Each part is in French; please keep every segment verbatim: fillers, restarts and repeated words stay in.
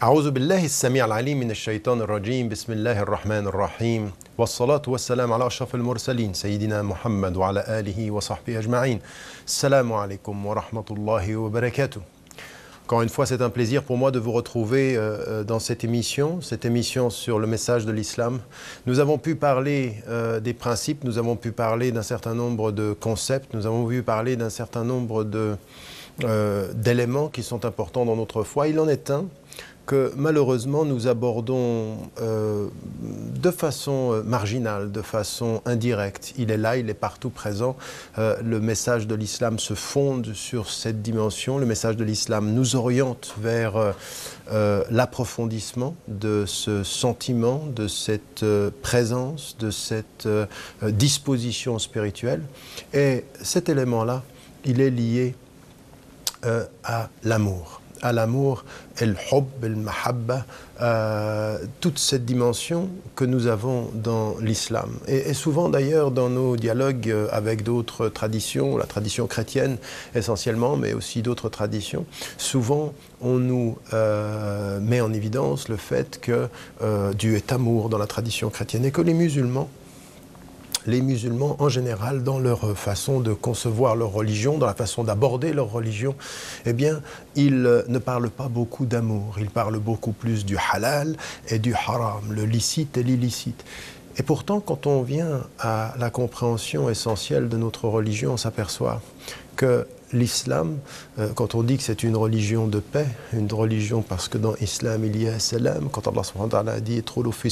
أعوذ بالله السميع العليم من الشيطان الرجيم بسم الله الرحمن الرحيم والصلاة والسلام على أشرف المرسلين سيدنا محمد وعلى آله وصحبه أجمعين. Assalamu alaikum wa rahmatullahi wa barakatuh. Encore une fois, c'est un plaisir pour moi de vous retrouver euh, dans cette émission, cette émission sur le message de l'islam. Nous avons pu parler euh, des principes, nous avons pu parler d'un certain nombre de concepts, nous avons pu parler d'un certain nombre de, euh, d'éléments qui sont importants dans notre foi. Il en est un que malheureusement nous abordons euh, de façon marginale, de façon indirecte. Il est là, il est partout présent. Euh, le message de l'islam se fonde sur cette dimension. Le message de l'islam nous oriente vers euh, euh, l'approfondissement de ce sentiment, de cette euh, présence, de cette euh, disposition spirituelle. Et cet élément-là, il est lié euh, à l'amour. à l'amour, el-hub, el-mahabba, euh, toute cette dimension que nous avons dans l'islam. Et, et souvent d'ailleurs dans nos dialogues avec d'autres traditions, la tradition chrétienne essentiellement, mais aussi d'autres traditions, souvent on nous euh, met en évidence le fait que euh, Dieu est amour dans la tradition chrétienne et que les musulmans, les musulmans en général, dans leur façon de concevoir leur religion, dans la façon d'aborder leur religion, eh bien, ils ne parlent pas beaucoup d'amour. Ils parlent beaucoup plus du halal et du haram, le licite et l'illicite. Et pourtant, quand on vient à la compréhension essentielle de notre religion, on s'aperçoit que l'islam, euh, quand on dit que c'est une religion de paix, une religion parce que dans l'islam il y a salam, quand Allah subhanahu wa ta'ala a dit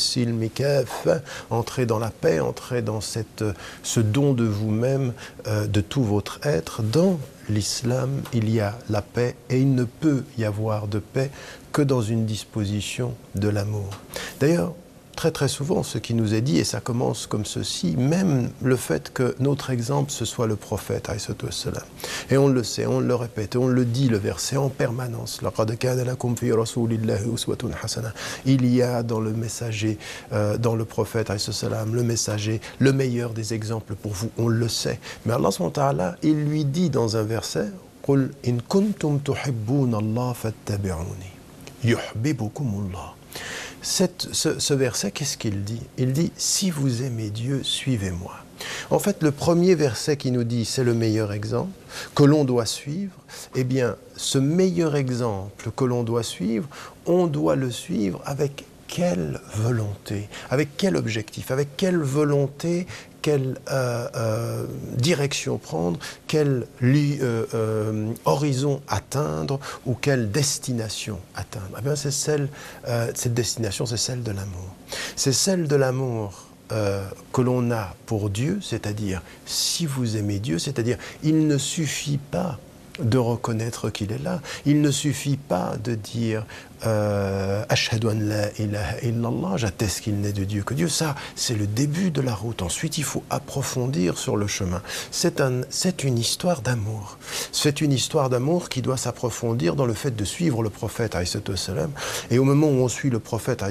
« entrez dans la paix, entrez dans cette, ce don de vous-même, euh, de tout votre être », dans l'islam il y a la paix et il ne peut y avoir de paix que dans une disposition de l'amour. D'ailleurs, très très souvent, ce qui nous est dit, et ça commence comme ceci, même le fait que notre exemple, ce soit le prophète, et on le sait, on le répète, on le dit, le verset en permanence. Il y a dans le messager, euh, dans le prophète, le messager, le meilleur des exemples pour vous, on le sait. Mais Allah subhanahu wa ta'ala, il lui dit dans un verset, قُلْ إِن كُنْتُمْ تُحِبُّونَ اللَّهَ فَاتَّبِعُونِي يُحْبِبُكُمُ اللَّهُ. Cette, ce, ce verset, qu'est-ce qu'il dit? Il dit « Si vous aimez Dieu, suivez-moi ». En fait, le premier verset qui nous dit « c'est le meilleur exemple que l'on doit suivre », eh bien, ce meilleur exemple que l'on doit suivre, on doit le suivre avec quelle volonté, avec quel objectif, avec quelle volonté, quelle euh, euh, direction prendre, quel euh, euh, horizon atteindre ou quelle destination atteindre. Eh bien, c'est celle, euh, cette destination, c'est celle de l'amour. C'est celle de l'amour euh, que l'on a pour Dieu, c'est-à-dire, si vous aimez Dieu, c'est-à-dire, il ne suffit pas de reconnaître qu'il est là. Il ne suffit pas de dire euh, « Ashhadu an la ilaha illallah », j'atteste qu'il n'est de Dieu que Dieu. Ça, c'est le début de la route. Ensuite, il faut approfondir sur le chemin. C'est un, c'est une histoire d'amour. C'est une histoire d'amour qui doit s'approfondir dans le fait de suivre le prophète, et au moment où on suit le prophète,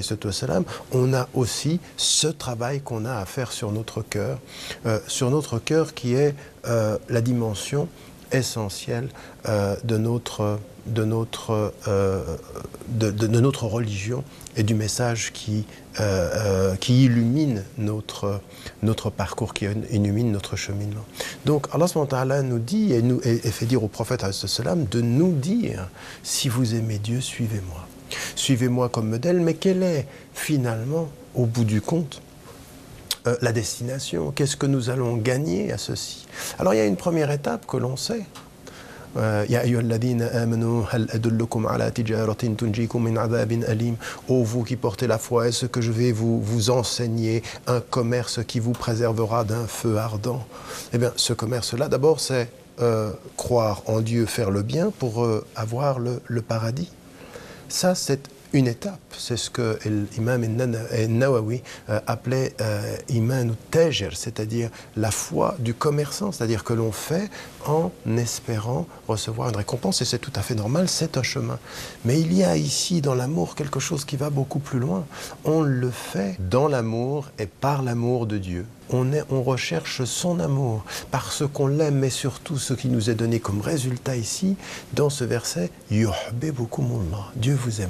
on a aussi ce travail qu'on a à faire sur notre cœur, euh, sur notre cœur qui est euh, la dimension essentiel euh, de, notre, de, notre, euh, de, de, de notre religion et du message qui, euh, euh, qui illumine notre, notre parcours, qui illumine notre cheminement. Donc Allah subhanahu wa ta'ala nous dit et, nous, et, et fait dire au prophète de nous dire « Si vous aimez Dieu, suivez-moi. Suivez-moi comme modèle ». Mais quel est finalement, au bout du compte, Euh, la destination? Qu'est-ce que nous allons gagner à ceci? Alors il y a une première étape que l'on sait. Ya ayyuhalladhina amanu hal adullukum ala tijaratin tunjikum min adhabin alim. Ô vous qui portez la foi, est-ce que je vais vous, vous enseigner un commerce qui vous préservera d'un feu ardent? Eh bien, ce commerce-là, d'abord, c'est euh, croire en Dieu, faire le bien pour euh, avoir le, le paradis. Ça, c'est une étape, c'est ce que l'imam Nawawi euh, appelait euh, iman al-tajir, c'est-à-dire la foi du commerçant, c'est-à-dire que l'on fait en espérant recevoir une récompense, et c'est tout à fait normal, c'est un chemin. Mais il y a ici dans l'amour quelque chose qui va beaucoup plus loin. On le fait dans l'amour et par l'amour de Dieu. On, est, on recherche son amour parce qu'on l'aime, mais surtout ce qui nous est donné comme résultat ici, dans ce verset, « Yuhbibkumullah » Dieu vous aimera.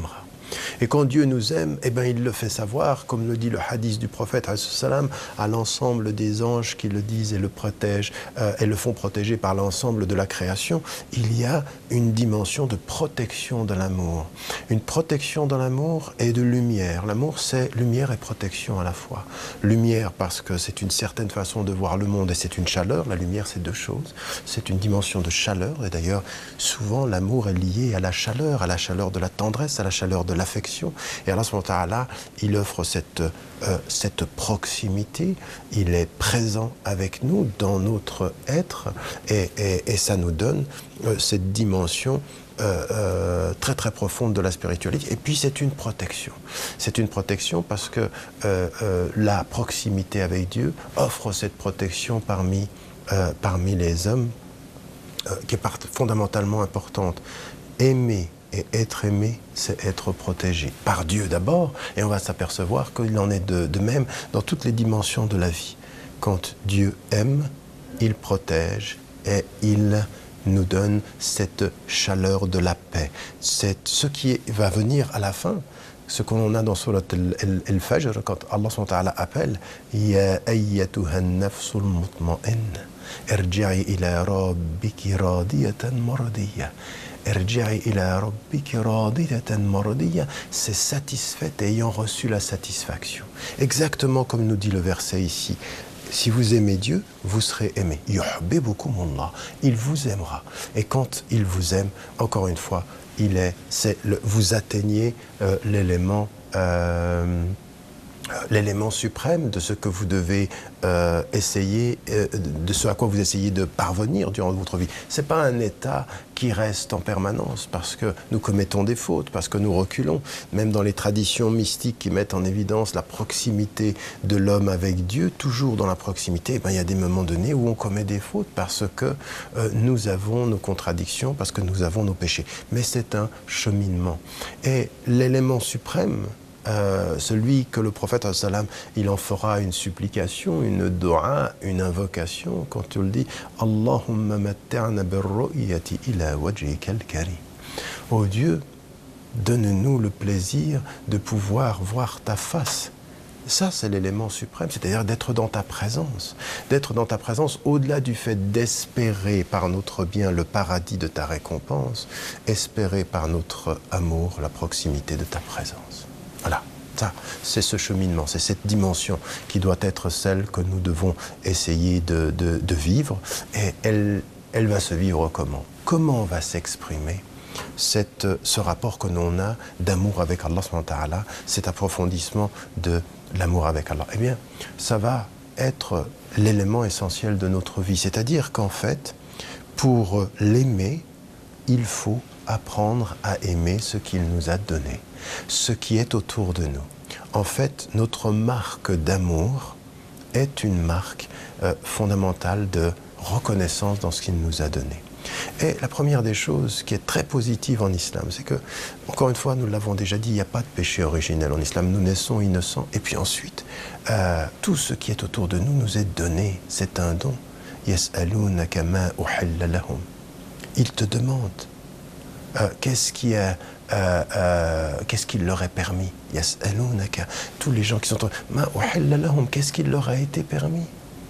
Et quand Dieu nous aime, eh ben, il le fait savoir, comme le dit le hadith du prophète salam, à l'ensemble des anges qui le disent et le protègent euh, et le font protéger par l'ensemble de la création. Il y a une dimension de protection de l'amour. Une protection de l'amour et de lumière. L'amour, c'est lumière et protection à la fois. Lumière parce que c'est une certaine façon de voir le monde et c'est une chaleur. La lumière, c'est deux choses. C'est une dimension de chaleur. Et d'ailleurs, souvent, l'amour est lié à la chaleur, à la chaleur de la tendresse, à la chaleur de l'affection. Et Allah subhanahu wa ta'ala, il offre cette, euh, cette proximité. Il est présent avec nous dans notre être et, et, et ça nous donne euh, cette dimension Euh, euh, très très profonde de la spiritualité. Et puis c'est une protection. C'est une protection parce que euh, euh, la proximité avec Dieu offre cette protection parmi, euh, parmi les hommes euh, qui est part- fondamentalement importante. Aimer et être aimé, c'est être protégé par Dieu d'abord, et on va s'apercevoir qu'il en est de, de même dans toutes les dimensions de la vie. Quand Dieu aime, il protège et il nous donne cette chaleur de la paix. C'est ce qui va venir à la fin, ce qu'on a dans Surat Al-Fajr, quand Allah subhanahu wa ta'ala appelle « Ya ayyatuha an-nafsul mutma'inna, irji'i ila rabbiki radiyatan maradiyya » Irji'i ila rabbiki radiyatan maradiyya, c'est satisfaite ayant reçu la satisfaction. Exactement comme nous dit le verset ici. Si vous aimez Dieu, vous serez aimé. Yuhibbukumullah, il vous aimera. Et quand il vous aime, encore une fois, il est, c'est le, vous atteignez euh, l'élément, euh, l'élément suprême de ce que vous devez euh, essayer, euh, de ce à quoi vous essayez de parvenir durant votre vie. C'est pas un état qui reste en permanence parce que nous commettons des fautes, parce que nous reculons. Même dans les traditions mystiques qui mettent en évidence la proximité de l'homme avec Dieu, toujours dans la proximité, eh ben, il y a des moments donnés où on commet des fautes parce que euh, nous avons nos contradictions, parce que nous avons nos péchés. Mais c'est un cheminement. Et l'élément suprême, Euh, celui que le prophète salam, il en fera une supplication, une dua, une invocation quand il dit Allahumma matta'na birru'yati ila wajhika al-karim. Oh Dieu, donne-nous le plaisir de pouvoir voir ta face. Ça, c'est l'élément suprême, c'est-à-dire d'être dans ta présence. D'être dans ta présence au-delà du fait d'espérer par notre bien le paradis de ta récompense, espérer par notre amour la proximité de ta présence. Voilà, ça, c'est ce cheminement, c'est cette dimension qui doit être celle que nous devons essayer de, de, de vivre. Et elle, elle va se vivre comment? Comment va s'exprimer cette, ce rapport que l'on a d'amour avec Allah subhanahu wa ta'ala, cet approfondissement de l'amour avec Allah? Eh bien, ça va être l'élément essentiel de notre vie. C'est-à-dire qu'en fait, pour l'aimer, il faut apprendre à aimer ce qu'il nous a donné, ce qui est autour de nous. En fait, notre marque d'amour est une marque euh, fondamentale de reconnaissance dans ce qu'il nous a donné. Et la première des choses qui est très positive en islam, c'est que, encore une fois, nous l'avons déjà dit, il n'y a pas de péché originel en islam. Nous naissons innocents. Et puis ensuite, euh, tout ce qui est autour de nous nous est donné. C'est un don. Yas'alunaka ma uhilla lahum. Ils te demandent euh, qu'est-ce qui est... Euh, euh, qu'est-ce qu'il leur est permis? Yas'alunaka. Tous les gens qui sont... Ma uhilla lahum. Qu'est-ce qu'il leur a été permis?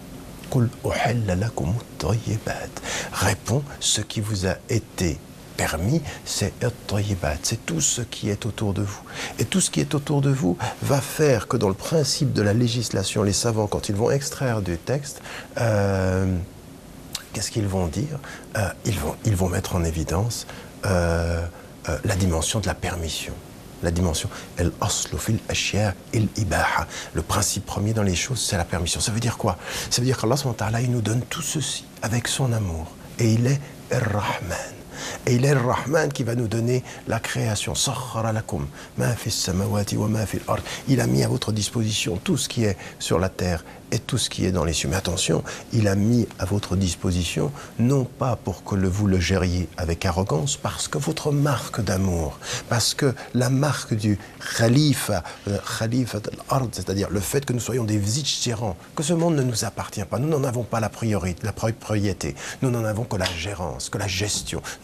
Qul uhilla lakum at-tayyibat. Réponds, ce qui vous a été permis, c'est at-tayyibat, c'est tout ce qui est autour de vous. Et tout ce qui est autour de vous va faire que dans le principe de la législation, les savants, quand ils vont extraire du texte, euh, qu'est-ce qu'ils vont dire? euh, ils, vont, ils vont mettre en évidence euh, euh, la dimension de la permission. La dimension, el aslu fil ashya il ibaha. Le principe premier dans les choses, c'est la permission. Ça veut dire quoi? Ça veut dire qu'Allah subhanahu wa ta'ala, il nous donne tout ceci avec son amour. Et il est Ar-Rahman. Et il est le Rahman qui va nous donner la création. Sakhkhara lakum ma fis samawati wa ma fil ard. Il a mis à votre disposition tout ce qui est sur la terre et tout ce qui est dans les cieux. Mais attention, il a mis à votre disposition, non pas pour que le, vous le gériez avec arrogance, parce que votre marque d'amour, parce que la marque du khalifa, euh, khalifa al-ard, c'est-à-dire le fait que nous soyons des vice-gérants, que ce monde ne nous appartient pas, nous n'en avons pas la priorité, la propriété, nous n'en avons que la gérance, que la gestion. Nous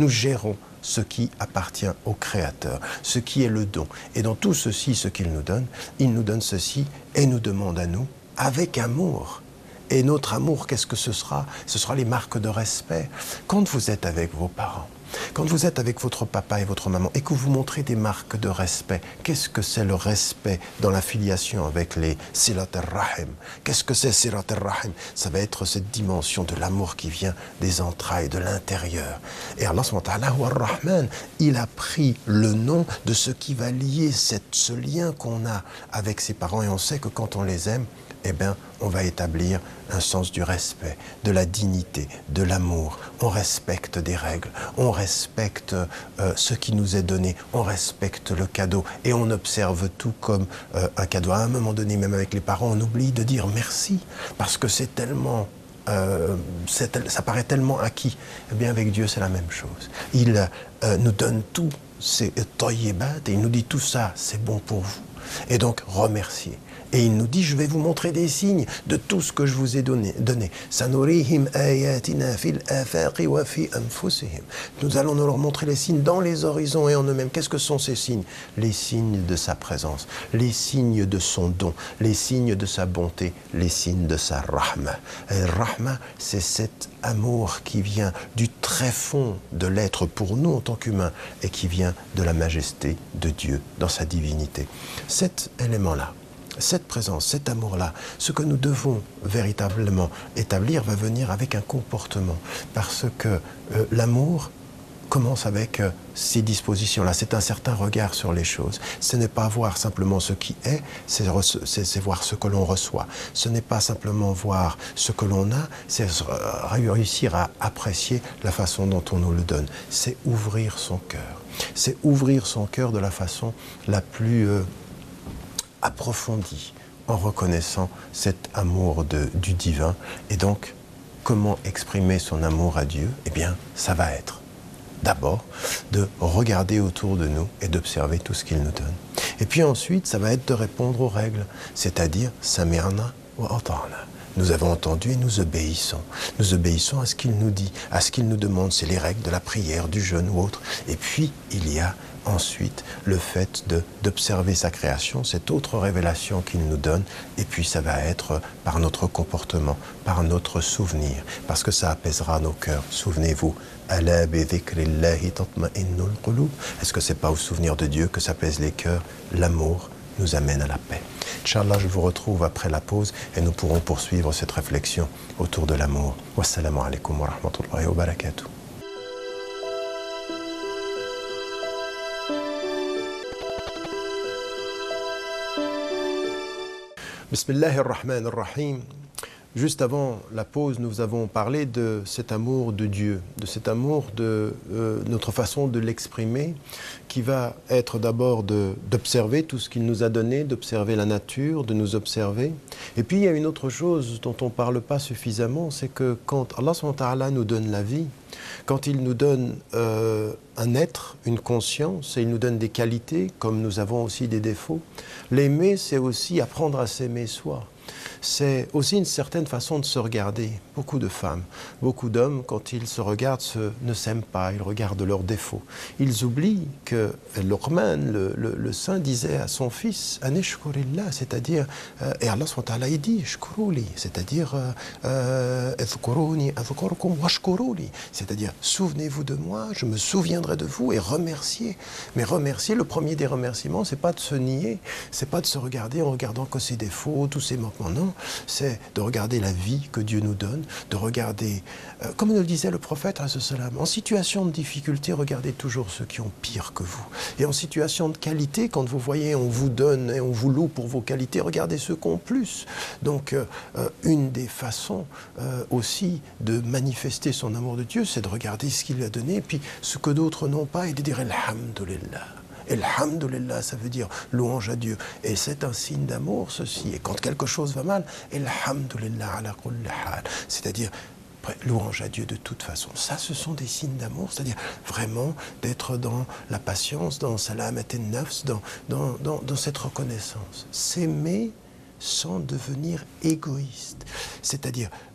Nous gérons ce qui appartient au Créateur, ce qui est le don. Et dans tout ceci, ce qu'il nous donne, il nous donne ceci et nous demande à nous, avec amour. Et notre amour, qu'est-ce que ce sera? Ce sera les marques de respect. Quand vous êtes avec vos parents, quand vous êtes avec votre papa et votre maman et que vous montrez des marques de respect, qu'est-ce que c'est le respect dans la filiation avec les silat al-rahim? Qu'est-ce que c'est silat al-rahim? Ça va être cette dimension de l'amour qui vient des entrailles, de l'intérieur. Et Allah subhanahu wa ta'ala, wa ar-Rahman, il a pris le nom de ce qui va lier cette, ce lien qu'on a avec ses parents. Et on sait que quand on les aime, eh bien, on va établir un sens du respect, de la dignité, de l'amour. On respecte des règles, on respecte euh, ce qui nous est donné, on respecte le cadeau et on observe tout comme euh, un cadeau. À un moment donné, même avec les parents, on oublie de dire merci parce que c'est tellement... Euh, c'est, ça paraît tellement acquis. Eh bien, avec Dieu, c'est la même chose. Il euh, nous donne tout, c'est tayyibat, et il nous dit tout ça, c'est bon pour vous. Et donc, remerciez. Et il nous dit, je vais vous montrer des signes de tout ce que je vous ai donné. donné. Nous allons leur montrer les signes dans les horizons et en eux-mêmes. Qu'est-ce que sont ces signes? Les signes de sa présence, les signes de son don, les signes de sa bonté, les signes de sa rahma. Et rahma, c'est cet amour qui vient du très fond de l'être pour nous en tant qu'humains et qui vient de la majesté de Dieu dans sa divinité. Cet élément-là, cette présence, cet amour-là, ce que nous devons véritablement établir va venir avec un comportement. Parce que euh, l'amour commence avec euh, ces dispositions-là. C'est un certain regard sur les choses. Ce n'est pas voir simplement ce qui est, c'est, c'est, c'est voir ce que l'on reçoit. Ce n'est pas simplement voir ce que l'on a, c'est réussir à apprécier la façon dont on nous le donne. C'est ouvrir son cœur. C'est ouvrir son cœur de la façon la plus... Euh, approfondi en reconnaissant cet amour de, du divin. Et donc, comment exprimer son amour à Dieu? Eh bien, ça va être d'abord de regarder autour de nous et d'observer tout ce qu'il nous donne. Et puis ensuite, ça va être de répondre aux règles, c'est-à-dire « Sami'na wa ata'na ». Nous avons entendu et nous obéissons. Nous obéissons à ce qu'il nous dit, à ce qu'il nous demande. C'est les règles de la prière, du jeûne ou autre. Et puis, il y a ensuite le fait de, d'observer sa création, cette autre révélation qu'il nous donne. Et puis, ça va être par notre comportement, par notre souvenir, parce que ça apaisera nos cœurs. Souvenez-vous, Ala bi dhikrillahi tatma'innul qulub. Est-ce que c'est pas au souvenir de Dieu que s'apaisent les cœurs? L'amour nous amène à la paix. Inch'Allah, je vous retrouve après la pause et nous pourrons poursuivre cette réflexion autour de l'amour. Wassalamu alaikum wa rahmatullahi wa barakatuh. Bismillahirrahmanirrahim. Juste avant la pause, nous avons parlé de cet amour de Dieu, de cet amour de euh, notre façon de l'exprimer, qui va être d'abord de, d'observer tout ce qu'il nous a donné, d'observer la nature, de nous observer. Et puis il y a une autre chose dont on ne parle pas suffisamment, c'est que quand Allah subhanahu wa ta'ala nous donne la vie, quand il nous donne euh, un être, une conscience, et il nous donne des qualités, comme nous avons aussi des défauts, l'aimer, c'est aussi apprendre à s'aimer soi. C'est aussi une certaine façon de se regarder. Beaucoup de femmes, beaucoup d'hommes, quand ils se regardent, se, ne s'aiment pas, ils regardent leurs défauts. Ils oublient que Luqman, le, le, le saint, disait à son fils, Anishkurillah, c'est-à-dire, euh, et Allah subhanahu wa ta'ala, il dit, Shkuruli, c'est-à-dire, c'est-à-dire, souvenez-vous de moi, je me souviendrai de vous et remerciez. Mais remercier, le premier des remerciements, c'est pas de se nier, c'est pas de se regarder en regardant que ses défauts, tous ses manquements, non. C'est de regarder la vie que Dieu nous donne, de regarder, euh, comme nous le disait le prophète, en situation de difficulté, regardez toujours ceux qui ont pire que vous. Et en situation de qualité, quand vous voyez, on vous donne et on vous loue pour vos qualités, regardez ceux qui ont plus. Donc, euh, une des façons euh, aussi de manifester son amour de Dieu, c'est de regarder ce qu'il lui a donné, et puis ce que d'autres n'ont pas, et de dire « Alhamdulillah ». Alhamdulillah, ça veut dire louange à Dieu. Et c'est un signe d'amour, ceci. Et quand quelque chose va mal, Alhamdulillah ala kulli hal. C'est-à-dire, louange à Dieu de toute façon. Ça, ce sont des signes d'amour, c'est-à-dire vraiment d'être dans la patience, dans salamat al-nafs, dans, dans, dans, dans cette reconnaissance. S'aimer sans devenir égoïste. C'est-à-dire,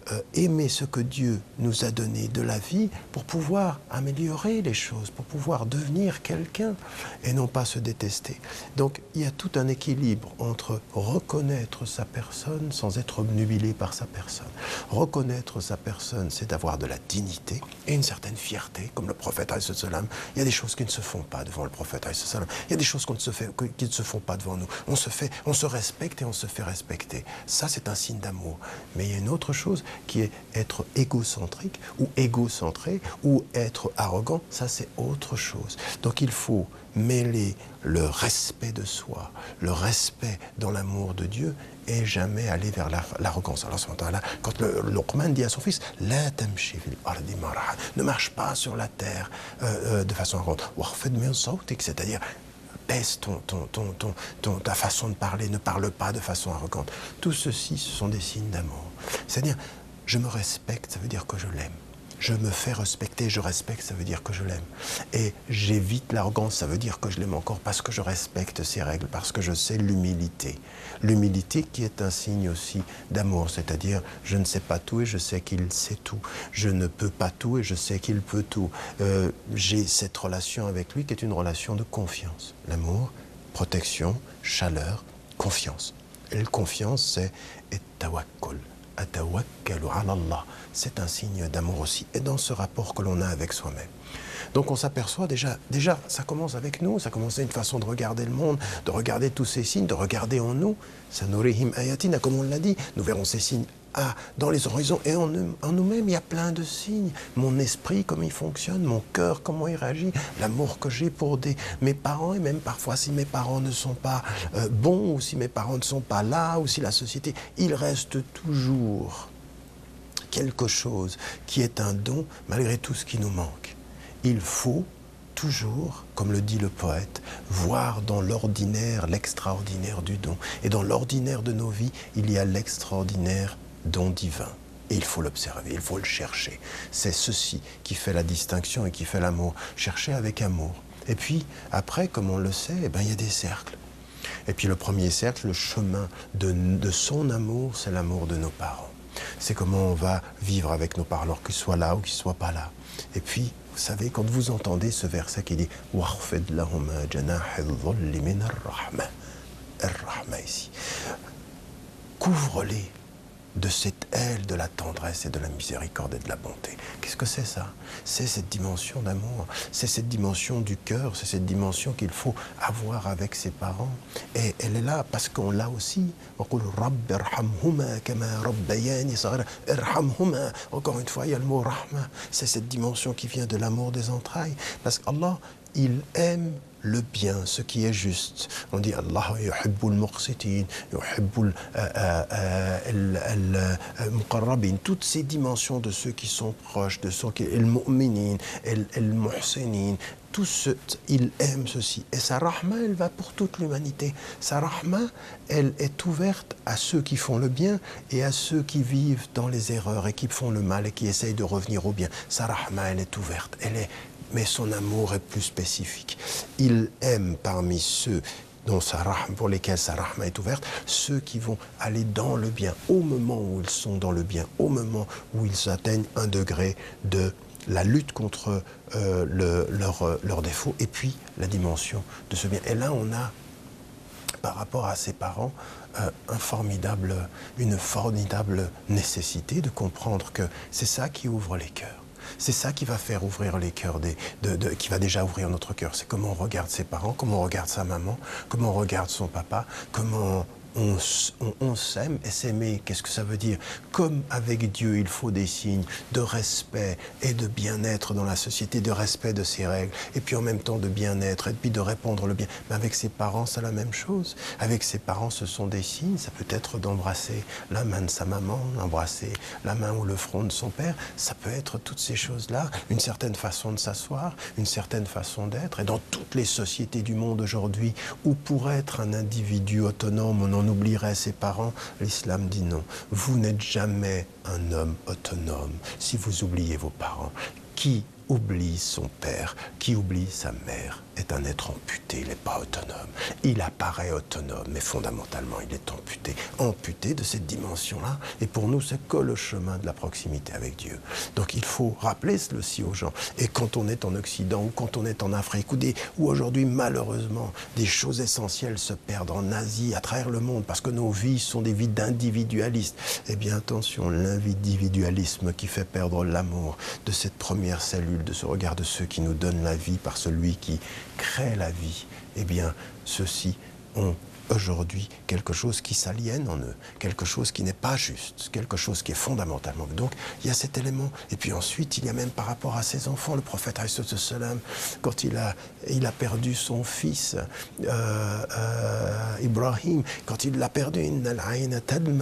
euh, aimer ce que Dieu nous a donné de la vie pour pouvoir améliorer les choses, pour pouvoir devenir quelqu'un et non pas se détester. Donc il y a tout un équilibre entre reconnaître sa personne sans être obnubilé par sa personne. Reconnaître sa personne, c'est d'avoir de la dignité et une certaine fierté, comme le prophète alayhi salam. Il y a des choses qui ne se font pas devant le prophète alayhi salam. Il y a des choses qu'on ne se fait, qui ne se font pas devant nous. On se fait, on se respecte et on se fait respecter. Ça, c'est un signe d'amour. Mais il y a une autre chose qui est être égocentrique ou égocentré ou être arrogant. Ça, c'est autre chose. Donc il faut mêler le respect de soi, le respect dans l'amour de Dieu et jamais aller vers l'arrogance. Alors, quand le Luqman dit à son fils, La tamshi fil ardi maraha, ne marche pas sur la terre euh, euh, de façon arrogante. C'est-à-dire, baisse ton, ton, ton, ton, ton, ta façon de parler, ne parle pas de façon arrogante. Tout ceci, ce sont des signes d'amour. C'est-à-dire, je me respecte, ça veut dire que je l'aime. Je me fais respecter, je respecte, ça veut dire que je l'aime. Et j'évite l'arrogance, ça veut dire que je l'aime encore parce que je respecte ses règles, parce que je sais l'humilité. L'humilité qui est un signe aussi d'amour, c'est-à-dire je ne sais pas tout et je sais qu'il sait tout. Je ne peux pas tout et je sais qu'il peut tout. Euh, j'ai cette relation avec lui qui est une relation de confiance. L'amour, protection, chaleur, confiance. Et la confiance, c'est « tawakkul ». C'est un signe d'amour aussi, et dans ce rapport que l'on a avec soi-même. Donc on s'aperçoit déjà, déjà, ça commence avec nous, ça commence à une façon de regarder le monde, de regarder tous ces signes, de regarder en nous. Sanurihim ayatina, comme on l'a dit, nous verrons ces signes ah, dans les horizons, et en, en nous-mêmes, il y a plein de signes. Mon esprit, comment il fonctionne, mon cœur, comment il réagit, l'amour que j'ai pour des, mes parents, et même parfois si mes parents ne sont pas euh, bons, ou si mes parents ne sont pas là, ou si la société, il reste toujours quelque chose qui est un don, malgré tout ce qui nous manque. Il faut toujours, comme le dit le poète, voir dans l'ordinaire l'extraordinaire du don. Et dans l'ordinaire de nos vies, il y a l'extraordinaire don divin. Et il faut l'observer, il faut le chercher. C'est ceci qui fait la distinction et qui fait l'amour. Chercher avec amour. Et puis, après, comme on le sait, eh ben, il y a des cercles. Et puis le premier cercle, le chemin de, de son amour, c'est l'amour de nos parents. C'est comment on va vivre avec nos parents, alors qu'ils soient là ou qu'ils ne soient pas là. Et puis, vous savez, quand vous entendez ce verset qui dit « Wa'khfid lahuma janah al-dhulli min ar-rahma » ar-rahma ici. Couvre-les de cette aile de la tendresse et de la miséricorde et de la bonté. Qu'est-ce que c'est ça? C'est cette dimension d'amour, c'est cette dimension du cœur, c'est cette dimension qu'il faut avoir avec ses parents. Et elle est là parce qu'on l'a aussi. Encore une fois, il y a le mot rahma. C'est cette dimension qui vient de l'amour des entrailles. Parce qu'Allah, il aime le bien, ce qui est juste. On dit Allah yuhibbul muqsitin, yuhibbul muqarrabin. Toutes ces dimensions de ceux qui sont proches, de ceux qui el mu'minin, el muhsinin, tout ce, il aime ceci. Et sa rahma, elle va pour toute l'humanité. Sa rahma, elle est ouverte à ceux qui font le bien et à ceux qui vivent dans les erreurs et qui font le mal et qui essayent de revenir au bien. Sa rahma, elle est ouverte. Elle est mais son amour est plus spécifique. Il aime parmi ceux dont sa rahma, pour lesquels sa rahma est ouverte, ceux qui vont aller dans le bien, au moment où ils sont dans le bien, au moment où ils atteignent un degré de la lutte contre euh, le, leurs leur défauts, et puis la dimension de ce bien. Et là, on a, par rapport à ses parents, euh, un formidable, une formidable nécessité de comprendre que c'est ça qui ouvre les cœurs. C'est ça qui va faire ouvrir les cœurs, des, de, de, qui va déjà ouvrir notre cœur. C'est comment on regarde ses parents, comment on regarde sa maman, comment on regarde son papa, comment on, on, on s'aime. Et s'aimer, qu'est-ce que ça veut dire? Comme avec Dieu, il faut des signes de respect et de bien-être dans la société, de respect de ses règles, et puis en même temps de bien-être, et puis de répandre le bien. Mais avec ses parents, c'est la même chose. Avec ses parents, ce sont des signes. Ça peut être d'embrasser la main de sa maman, d'embrasser la main ou le front de son père. Ça peut être toutes ces choses-là, une certaine façon de s'asseoir, une certaine façon d'être. Et dans toutes les sociétés du monde aujourd'hui, où pour être un individu autonome, on en oublierait ses parents, l'islam dit non. Vous n'êtes jamais un homme autonome si vous oubliez vos parents. Qui oublie son père, qui oublie sa mère, est un être amputé, il n'est pas autonome. Il apparaît autonome, mais fondamentalement, il est amputé. Amputé de cette dimension-là. Et pour nous, c'est que le chemin de la proximité avec Dieu. Donc il faut rappeler ceci aux gens. Et quand on est en Occident, ou quand on est en Afrique, ou, des, ou aujourd'hui, malheureusement, des choses essentielles se perdent en Asie, à travers le monde, parce que nos vies sont des vies d'individualistes. Eh bien, attention, l'individualisme qui fait perdre l'amour de cette première cellule, de ce regard de ceux qui nous donnent la vie par celui qui crée la vie, eh bien, ceux-ci ont aujourd'hui quelque chose qui s'aliène en eux, quelque chose qui n'est pas juste, quelque chose qui est fondamentalement. Donc, il y a cet élément. Et puis ensuite, il y a même par rapport à ses enfants, le prophète alayhi salam, quand il a, il a perdu son fils, euh, euh, Ibrahim, quand il l'a perdu, innal ayna tadma.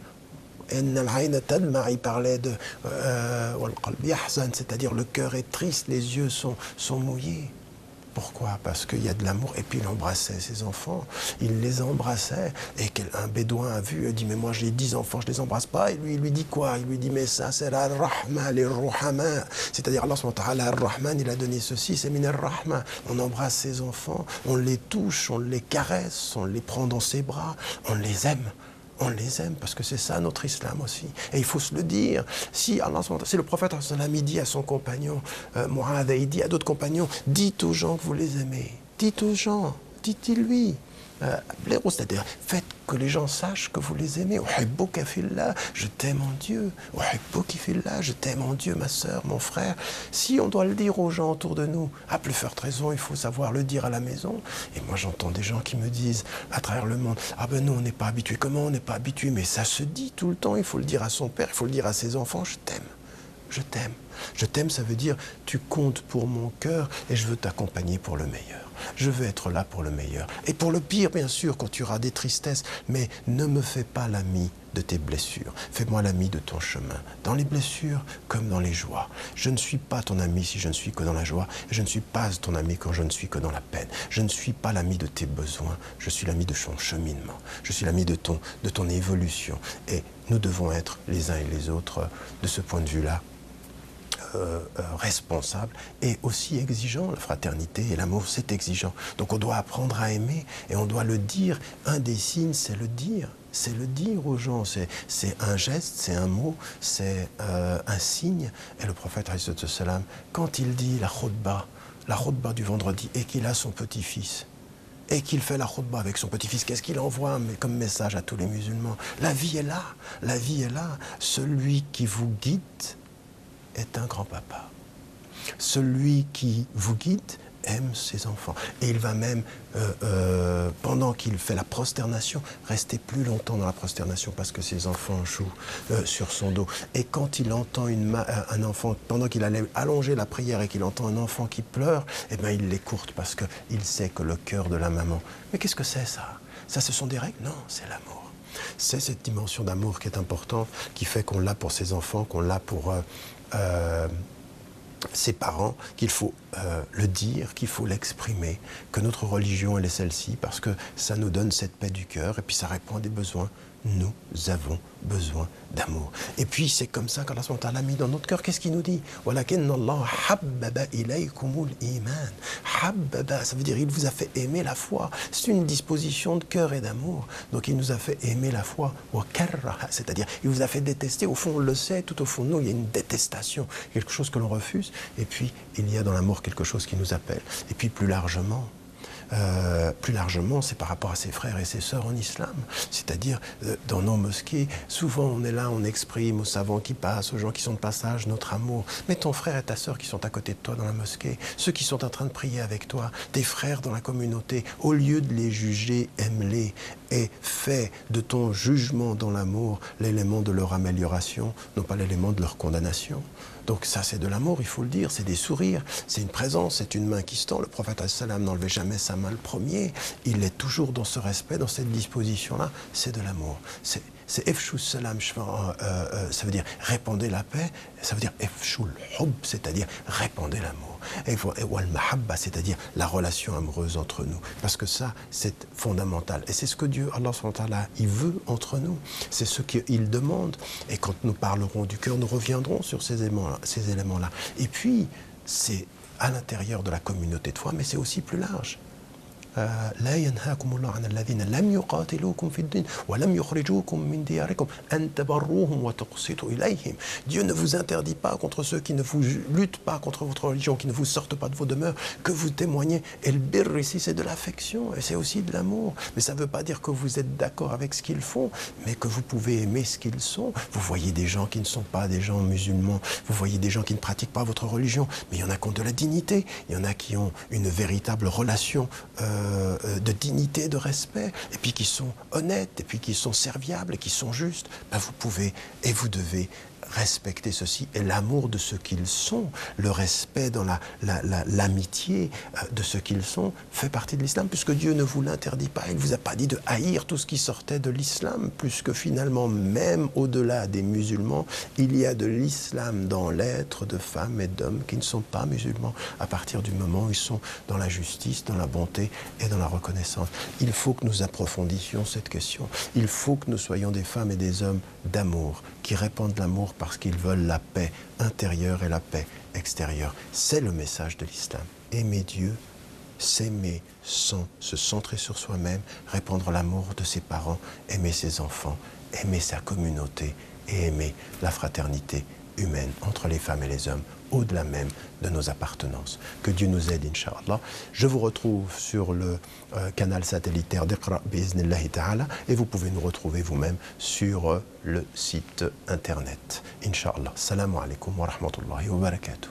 Il parlait de euh, c'est-à-dire le cœur est triste, les yeux sont, sont mouillés. Pourquoi? Parce qu'il y a de l'amour. Et puis il embrassait ses enfants, il les embrassait. Et un bédouin a vu, il dit, mais moi j'ai dix enfants, je ne les embrasse pas. Et lui, il lui dit quoi? Il lui dit, mais ça c'est la rahma, les ruhama. C'est-à-dire Allah subhanahu wa ta'ala, ar-Rahman, il a donné ceci, c'est min ar-Rahma. On embrasse ses enfants, on les touche, on les caresse, on les prend dans ses bras, on les aime. On les aime parce que c'est ça notre islam aussi. Et il faut se le dire. Si, Allah, si le prophète il dit à son compagnon, euh, Mu'adh, il dit à d'autres compagnons, dites aux gens que vous les aimez. Dites aux gens, dites-lui. Euh, c'est-à-dire, faites que les gens sachent que vous les aimez. Je t'aime en Dieu. Je t'aime en Dieu, ma sœur, mon frère. Si on doit le dire aux gens autour de nous, à plus forte raison, il faut savoir le dire à la maison. Et moi, j'entends des gens qui me disent à travers le monde, ah ben non, on n'est pas habitué. Comment on n'est pas habitué? Mais ça se dit tout le temps. Il faut le dire à son père, il faut le dire à ses enfants. Je t'aime. Je t'aime. Je t'aime, ça veut dire, tu comptes pour mon cœur et je veux t'accompagner pour le meilleur. Je veux être là pour le meilleur. Et pour le pire, bien sûr, quand tu auras des tristesses, mais ne me fais pas l'ami de tes blessures. Fais-moi l'ami de ton chemin, dans les blessures comme dans les joies. Je ne suis pas ton ami si je ne suis que dans la joie, et je ne suis pas ton ami quand je ne suis que dans la peine. Je ne suis pas l'ami de tes besoins, je suis l'ami de ton cheminement. Je suis l'ami de ton, de ton évolution. Et nous devons être les uns et les autres, de ce point de vue-là, Euh, euh, responsable et aussi exigeant. La fraternité et l'amour, c'est exigeant. Donc on doit apprendre à aimer et on doit le dire. Un des signes, c'est le dire. C'est le dire aux gens. C'est un geste, c'est un mot, c'est euh, un signe. Et le prophète, alayhi salam, quand il dit la khutbah, la khutbah du vendredi, et qu'il a son petit-fils, et qu'il fait la khutbah avec son petit-fils, qu'est-ce qu'il envoie comme message à tous les musulmans? La vie est là. La vie est là. Celui qui vous guide est un grand-papa. Celui qui vous guide aime ses enfants. Et il va même, euh, euh, pendant qu'il fait la prosternation, rester plus longtemps dans la prosternation parce que ses enfants jouent euh, sur son dos. Et quand il entend une ma un enfant, pendant qu'il allait allonger la prière et qu'il entend un enfant qui pleure, eh bien il l'écoute parce qu'il sait que le cœur de la maman... Mais qu'est-ce que c'est ça? Ça, ce sont des règles? Non, c'est l'amour. C'est cette dimension d'amour qui est importante, qui fait qu'on l'a pour ses enfants, qu'on l'a pour... Euh, Euh, ses parents, qu'il faut euh, le dire, qu'il faut l'exprimer, que notre religion, elle est celle-ci, parce que ça nous donne cette paix du cœur, et puis ça répond à des besoins. Nous avons besoin d'amour. Et puis c'est comme ça qu'Allah subhanahu wa ta'ala a mis dans notre cœur, qu'est-ce qu'il nous dit? Walakinna Allah habbaba ilaykumul iman. Habbaba, ça veut dire il vous a fait aimer la foi. C'est une disposition de cœur et d'amour. Donc il nous a fait aimer la foi. Wa karraha, c'est-à-dire il vous a fait détester. Au fond, on le sait, tout au fond de nous, il y a une détestation, quelque chose que l'on refuse. Et puis il y a dans l'amour quelque chose qui nous appelle. Et puis plus largement, Euh, plus largement, c'est par rapport à ses frères et ses sœurs en islam. C'est-à-dire, euh, dans nos mosquées, souvent on est là, on exprime aux savants qui passent, aux gens qui sont de passage, notre amour. Mais ton frère et ta sœur qui sont à côté de toi dans la mosquée, ceux qui sont en train de prier avec toi, tes frères dans la communauté, au lieu de les juger, aime-les et fais de ton jugement dans l'amour l'élément de leur amélioration, non pas l'élément de leur condamnation. Donc ça, c'est de l'amour, il faut le dire, c'est des sourires, c'est une présence, c'est une main qui se tend. Le prophète salam n'enlevait jamais sa main le premier. Il est toujours dans ce respect, dans cette disposition-là. C'est de l'amour. C'est efshou salam, euh, ça veut dire répandez la paix. Ça veut dire efshou hub, c'est-à-dire répandez l'amour. Et wal mahabba, c'est-à-dire la relation amoureuse entre nous. Parce que ça, c'est fondamental. Et c'est ce que Dieu, Allah subhanahu wa ta'ala, il veut entre nous. C'est ce qu'il demande. Et quand nous parlerons du cœur, nous reviendrons sur ces éléments-là. Ces éléments-là. Et puis, c'est à l'intérieur de la communauté de foi, mais c'est aussi plus large. لا ينهاكم الله عن الذين لم يقاتلوكم في الدين ولم يخرجوكم من دياركم أن تبروهم وتقسطوا إليهم. Dieu ne vous interdit pas contre ceux qui ne vous luttent pas contre votre religion, qui ne vous sortent pas de vos demeures, que vous témoignez. Et le birr ici, c'est de l'affection et c'est aussi de l'amour. Mais ça ne veut pas dire que vous êtes d'accord avec ce qu'ils font, mais que vous pouvez aimer ce qu'ils sont. Vous voyez des gens qui ne sont pas des gens musulmans, vous voyez des gens qui ne pratiquent pas votre religion, mais il y en a qui ont de la dignité, il y en a qui ont une véritable relation euh, de dignité, de respect, et puis qui sont honnêtes, et puis qui sont serviables, et qui sont justes, ben vous pouvez et vous devez respecter ceci, et l'amour de ce qu'ils sont, le respect dans la, la, la, l'amitié de ce qu'ils sont, fait partie de l'islam, puisque Dieu ne vous l'interdit pas. Il ne vous a pas dit de haïr tout ce qui sortait de l'islam, puisque finalement, même au-delà des musulmans, il y a de l'islam dans l'être de femmes et d'hommes qui ne sont pas musulmans, à partir du moment où ils sont dans la justice, dans la bonté et dans la reconnaissance. Il faut que nous approfondissions cette question. Il faut que nous soyons des femmes et des hommes d'amour, qui répandent l'amour parce qu'ils veulent la paix intérieure et la paix extérieure. C'est le message de l'islam. Aimer Dieu, s'aimer sans se centrer sur soi-même, répandre l'amour de ses parents, aimer ses enfants, aimer sa communauté et aimer la fraternité humaine entre les femmes et les hommes, au-delà même de nos appartenances. Que Dieu nous aide, Inch'Allah. Je vous retrouve sur le euh, canal satellitaire d'Iqra bi'iznillahi ta'ala, et vous pouvez nous retrouver vous-même sur euh, le site internet. Inch'Allah. Assalamu alaikum wa rahmatullahi wa barakatuh.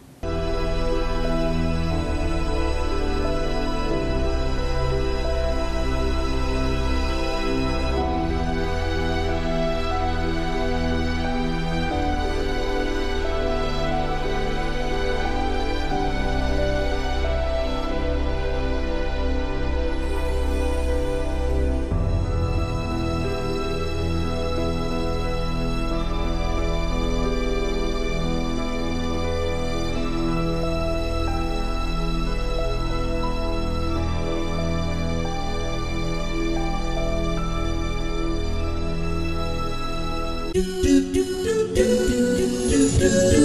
do do do do do do do